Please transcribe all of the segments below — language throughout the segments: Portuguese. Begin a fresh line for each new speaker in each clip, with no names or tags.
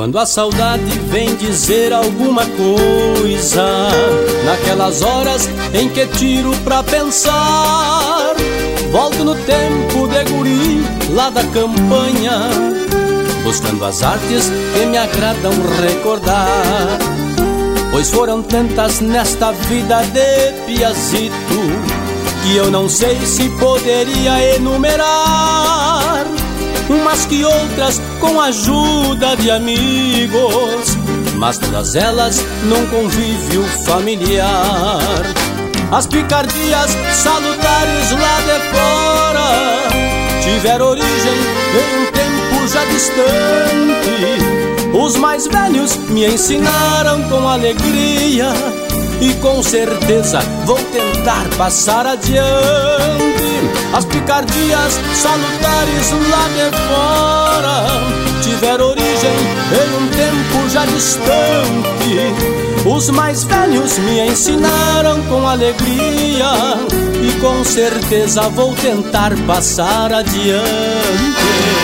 Quando a saudade vem dizer alguma coisa, naquelas horas em que tiro pra pensar, volto no tempo de guri lá da campanha, buscando as artes que me agradam recordar. Pois foram tantas nesta vida de piazito que eu não sei se poderia enumerar, umas que outras com a ajuda de amigos, mas todas elas num convívio familiar. As picardias salutares lá de fora tiveram origem em um tempo já distante. Os mais velhos me ensinaram com alegria e com certeza vou tentar passar adiante. As picardias salutares lá de fora tiveram origem em um tempo já distante. Os mais velhos me ensinaram com alegria e com certeza vou tentar passar adiante.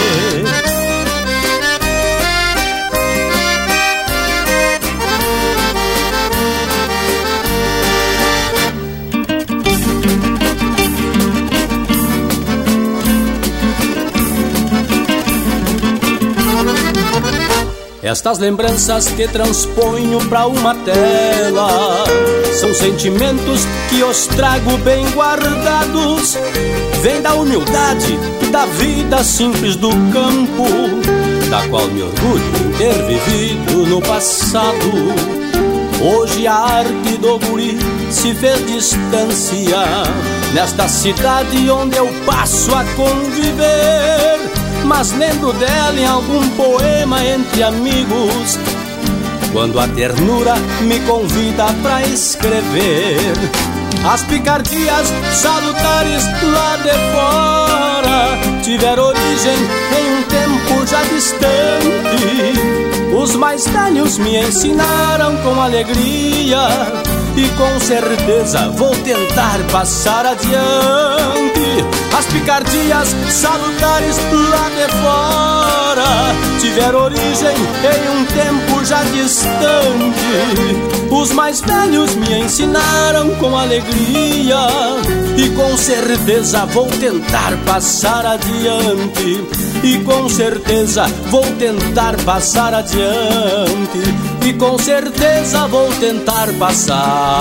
Estas lembranças que transponho pra uma tela são sentimentos que os trago bem guardados. Vem da humildade da vida simples do campo, da qual me orgulho em ter vivido no passado. Hoje a arte do guri se fez distância nesta cidade onde eu passo a conviver, mas lembro dela em algum poema entre amigos, quando a ternura me convida pra escrever. As picardias salutares lá de fora tiveram origem em um tempo já distante. Os mais velhos me ensinaram com alegria e com certeza vou tentar passar adiante. As picardias salutares lá de fora tiveram origem em um tempo já distante. Os mais velhos me ensinaram com alegria e com certeza vou tentar passar adiante. E com certeza vou tentar passar adiante. E com certeza vou tentar passar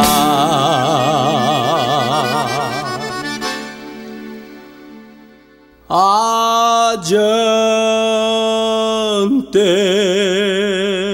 adiante.